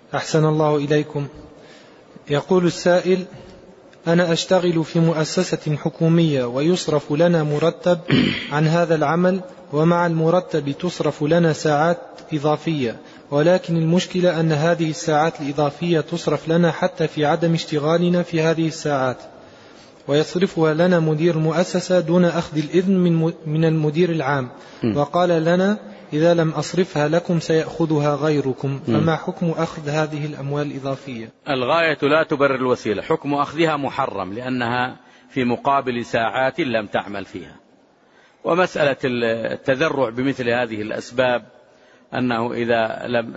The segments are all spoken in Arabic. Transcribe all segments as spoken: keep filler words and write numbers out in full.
أحسن الله إليكم. يقول السائل: أنا أشتغل في مؤسسة حكومية ويصرف لنا مرتب عن هذا العمل، ومع المرتب تصرف لنا ساعات إضافية، ولكن المشكلة أن هذه الساعات الإضافية تصرف لنا حتى في عدم اشتغالنا في هذه الساعات، ويصرفها لنا مدير المؤسسة دون أخذ الإذن من المدير العام، وقال لنا: إذا لم أصرفها لكم سيأخذها غيركم، فما حكم أخذ هذه الأموال الإضافية؟ الغاية لا تبرر الوسيلة. حكم أخذها محرم لأنها في مقابل ساعات لم تعمل فيها. ومسألة التذرع بمثل هذه الأسباب أنه إذا لم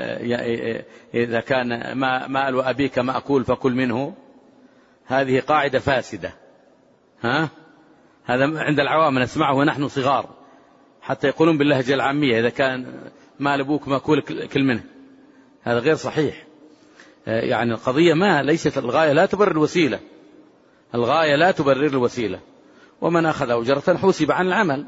إذا كان مال أبيك مأكول فكل منه، هذه قاعدة فاسدة. ها؟ هذا عند العوام نسمعه ونحن صغار، حتى يقولون باللهجة العامية: إذا كان مال أبوك مأكول كل منه. هذا غير صحيح. يعني القضية ما ليست الغاية لا تبرر الوسيلة. الغاية لا تبرر الوسيلة. ومن أخذ أجرة حوسب عن العمل.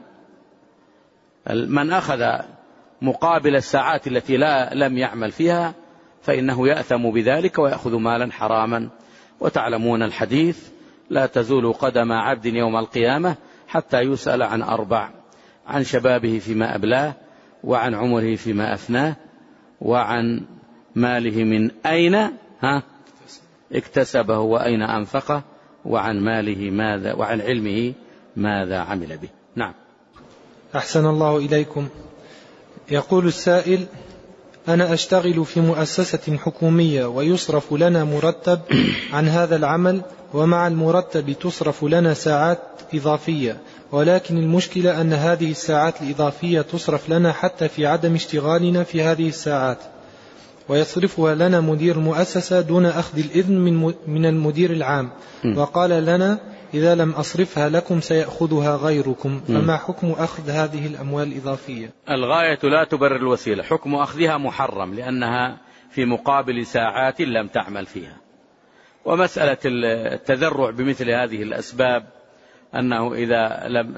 من أخذ مقابل الساعات التي لا لم يعمل فيها فإنه يأثم بذلك ويأخذ مالا حراما. وتعلمون الحديث: لا تزول قدم عبد يوم القيامة حتى يسأل عن أربع: عن شبابه فيما أبلاه، وعن عمره فيما أفناه، وعن ماله من أين ها اكتسبه وأين أنفقه، وعن ماله ماذا وعن علمه ماذا عمل به. نعم. أحسن الله إليكم. يقول السائل: أنا أشتغل في مؤسسة حكومية ويصرف لنا مرتب عن هذا العمل، ومع المرتب تصرف لنا ساعات إضافية، ولكن المشكلة أن هذه الساعات الإضافية تصرف لنا حتى في عدم اشتغالنا في هذه الساعات، ويصرفها لنا مدير المؤسسة دون أخذ الإذن من المدير العام، وقال لنا: إذا لم أصرفها لكم سيأخذها غيركم، فما حكم أخذ هذه الأموال الإضافية؟ الغاية لا تبرر الوسيلة. حكم أخذها محرم لأنها في مقابل ساعات لم تعمل فيها. ومسألة التذرع بمثل هذه الأسباب أنه إذا لم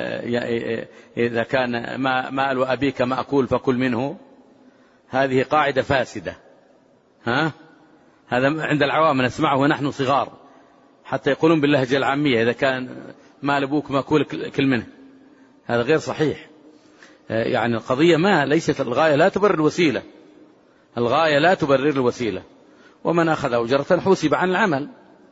إذا كان مال أبيك مأكول فكل منه، هذه قاعدة فاسدة. ها؟ هذا عند العوام نسمعه ونحن صغار، حتى يقولون باللهجة العامية: إذا كان مال أبوك مأكول كل منه. هذا غير صحيح. يعني القضية ما ليست الغاية لا تبرر الوسيلة. الغاية لا تبرر الوسيلة. ومن أخذ أجرة حوسب عن العمل.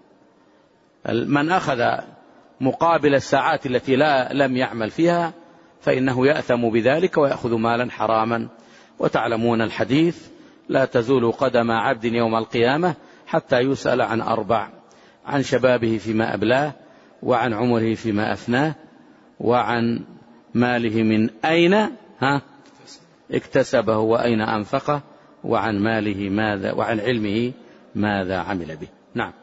من أخذ مقابل الساعات التي لا لم يعمل فيها فإنه يأثم بذلك ويأخذ مالا حراما. وتعلمون الحديث: لا تزول قدم عبد يوم القيامة حتى يسأل عن أربع: عن شبابه فيما أبلاه، وعن عمره فيما أفناه، وعن ماله من أين ها اكتسبه وأين أنفقه، وعن ماله ماذا وعن علمه ماذا عمل به. نعم.